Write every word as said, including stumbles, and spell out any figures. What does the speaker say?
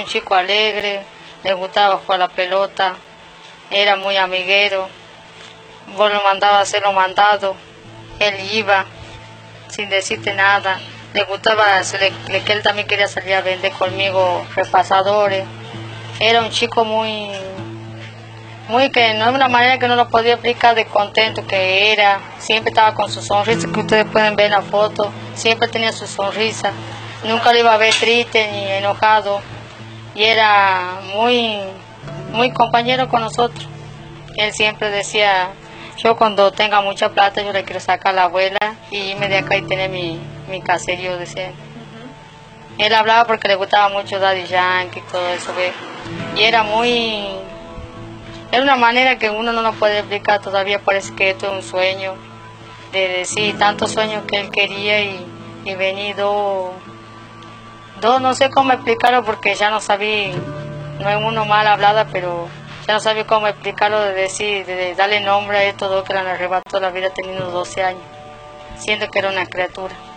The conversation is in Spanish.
un chico alegre, le gustaba jugar a la pelota, era muy amiguero, vos lo mandabas a hacer los mandados, él iba sin decirte nada, le gustaba, se le, le- que él también quería salir a vender conmigo repasadores, era un chico muy, muy que no de una manera que no lo podía explicar de contento que era, siempre estaba con su sonrisa que ustedes pueden ver en la foto, siempre tenía su sonrisa, nunca lo iba a ver triste ni enojado y era muy, muy compañero con nosotros. Él siempre decía, yo cuando tenga mucha plata yo le quiero sacar a la abuela y irme de acá y tener mi, mi caserío, decía. Él hablaba porque le gustaba mucho Daddy Yankee y todo eso, ¿ve? Y era muy... Era una manera que uno no lo puede explicar todavía, parece que esto es un sueño, de decir tantos sueños que él quería y, y venir dos, dos, no sé cómo explicarlo porque ya no sabía, no es uno mal hablada, pero ya no sabía cómo explicarlo, de decir, de darle nombre a estos dos que le han arrebatado la vida teniendo doce años, siendo que era una criatura.